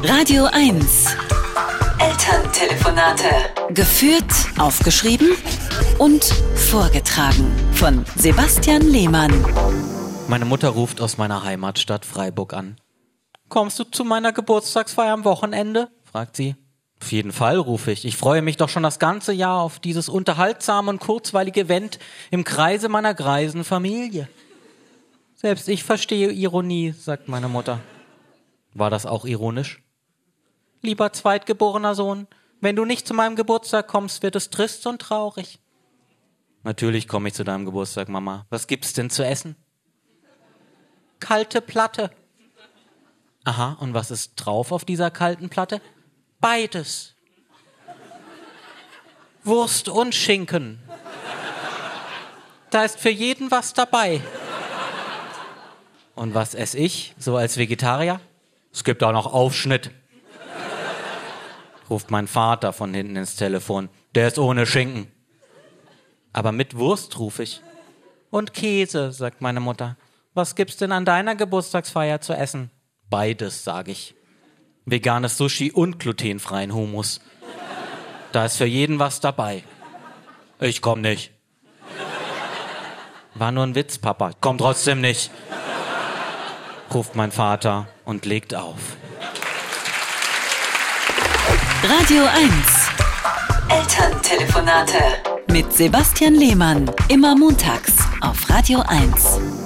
Radio 1. Elterntelefonate. Geführt, aufgeschrieben und vorgetragen von Sebastian Lehmann. Meine Mutter ruft aus meiner Heimatstadt Freiburg an. Kommst du zu meiner Geburtstagsfeier am Wochenende? Fragt sie. Auf jeden Fall, rufe ich. Ich freue mich doch schon das ganze Jahr auf dieses unterhaltsame und kurzweilige Event im Kreise meiner greisen Familie. Selbst ich verstehe Ironie, sagt meine Mutter. War das auch ironisch? Lieber zweitgeborener Sohn, wenn du nicht zu meinem Geburtstag kommst, wird es trist und traurig. Natürlich komme ich zu deinem Geburtstag, Mama. Was gibt's denn zu essen? Kalte Platte. Aha, und was ist drauf auf dieser kalten Platte? Beides. Wurst und Schinken. Da ist für jeden was dabei. Und was esse ich, so als Vegetarier? Es gibt auch noch Aufschnitt. Ruft mein Vater von hinten ins Telefon. Der ist ohne Schinken. Aber mit Wurst, rufe ich. Und Käse, sagt meine Mutter. Was gibt's denn an deiner Geburtstagsfeier zu essen? Beides, sage ich. Veganes Sushi und glutenfreien Hummus. Da ist für jeden was dabei. Ich komm nicht. War nur ein Witz, Papa. Komm trotzdem nicht. Ruft mein Vater und legt auf. Radio 1. Elterntelefonate. Mit Sebastian Lehmann. Immer montags auf Radio 1.